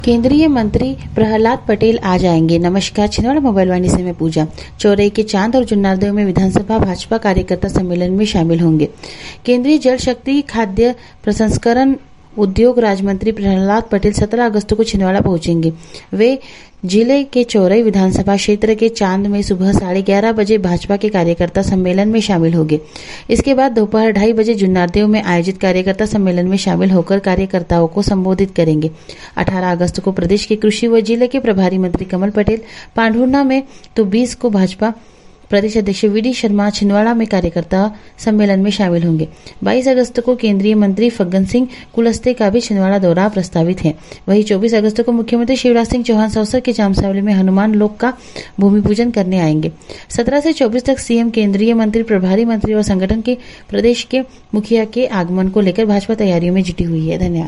केंद्रीय मंत्री प्रहलाद पटेल आज आएंगे। नमस्कार, छिंदवाड़ा मोबाइल वाणी से मैं पूजा। चौरई के चांद और जुन्नारदेव में विधानसभा भाजपा कार्यकर्ता सम्मेलन में शामिल होंगे। केंद्रीय जल शक्ति खाद्य प्रसंस्करण उद्योग राज्य मंत्री प्रहलाद पटेल 17 अगस्त को छिंदवाड़ा पहुंचेंगे। वे जिले के चौरई विधानसभा क्षेत्र के चांद में सुबह 11:30 बजे भाजपा के कार्यकर्ता सम्मेलन में शामिल होंगे। इसके बाद दोपहर 2:30 बजे जुन्नारदेव में आयोजित कार्यकर्ता सम्मेलन में शामिल होकर कार्यकर्ताओं को संबोधित करेंगे। 18 अगस्त को प्रदेश के कृषि व जिले के प्रभारी मंत्री कमल पटेल पांढुर्णा में तो 20 को भाजपा प्रदेश अध्यक्ष वी.डी. शर्मा छिंदवाड़ा में कार्यकर्ता सम्मेलन में शामिल होंगे। 22 अगस्त को केंद्रीय मंत्री फग्गन सिंह कुलस्ते का भी छिंदवाड़ा दौरा प्रस्तावित है। वहीं 24 अगस्त को मुख्यमंत्री शिवराज सिंह चौहान सौसर के जामसावली में हनुमान लोक का भूमि पूजन करने आएंगे। 17 से 24 तक सीएम, केंद्रीय मंत्री, प्रभारी मंत्री और संगठन के प्रदेश के मुखिया के आगमन को लेकर भाजपा तैयारियों में जुटी हुई है। धन्यवाद।